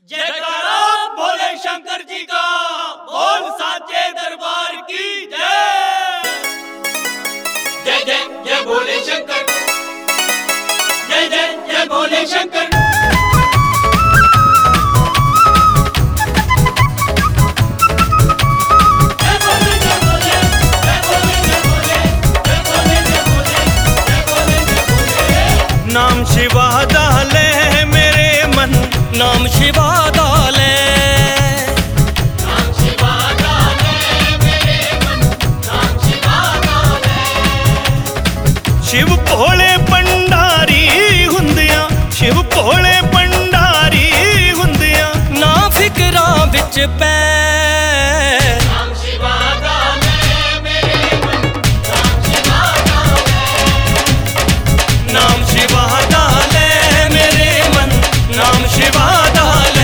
जयकारा भोले शंकर जी का, बोल साचे दरबार की जय। जय जय जय भोले शंकर, जय जय जय भोले शंकर। नाम शिवा डाले मेरे मन, नाम शिवा डाले, नाम शिवा डाले मेरे मन, नाम शिवा डाले। शिव भोले भंडारी हुंदियां, शिव भोले भंडारी हुंदियां, ना फिकरां विच पै। नाम शिवा डाले मेरे मन, नाम शिवा डाले। नाम शिवा डाले मेरे मन, नाम शिवा डाले।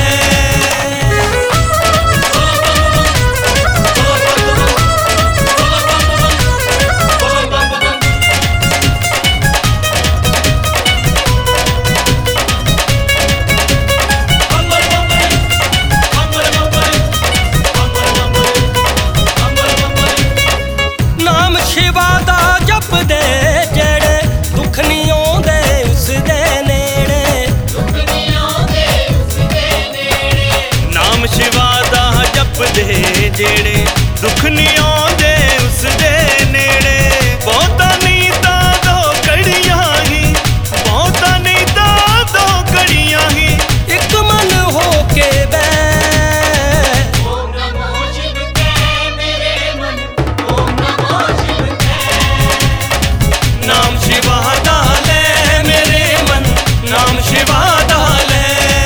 नाम शिवा दा जपदे जेड़े दुख नहीं आउंदे उस दे नेड़े, दुख नहीं आउंदे उस दे नेड़े। नाम शिवा दा जपदे जेड़े दुख नहीं आउंदे उस दे नेड़े। बहुता नहीं तां दो घड़ियां ही, बहुता नहीं तां दो घड़ियां ही, इक मन हो के बै। ओम नमो शिव के मेरे मन, ओम नमो शिव के। नाम शिवा डाले मेरे मन, नाम शिवा डाले।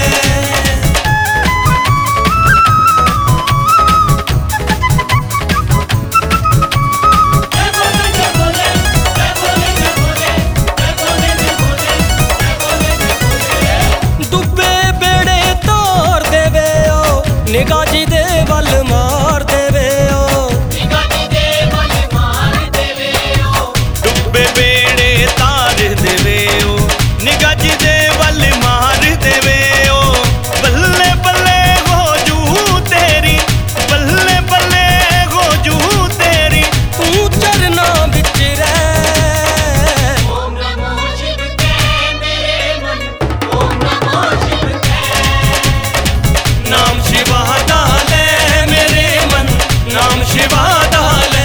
जय भोले जय भोले, जय भोले जय भोले, जय भोले जय भोले, जय भोले जय भोले। डुबे बेड़े तार देवे ओ, निगाह जी दे वल मार देवे ओ। निगाह जी दे वल मार देवे ओ। डुबे बेड़े तार देवे ओ, निगाह जी दे वल मार देवे ओ। बल्ले बल्ले हो जू तेरी, बल्ले बल्ले हो जू तेरी, तू चरना बिच रह। ओम नमो शिव के मेरे मन, ओम नमो शिव के। नाम शिवा डाले मेरे मन, नाम शिवा डाले।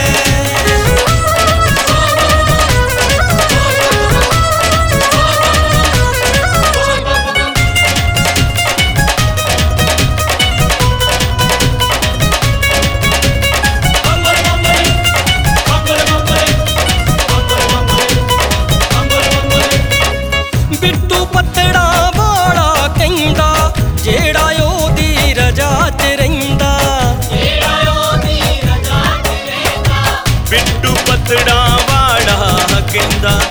बिट्टू पत्तड़ा वाला कहंदा, जेड़ा ओदी रजा च रहिंदा। जेड़ा ओदी रजा च रहिंदा। बिट्टू पत्तड़ा वाला कहंदा,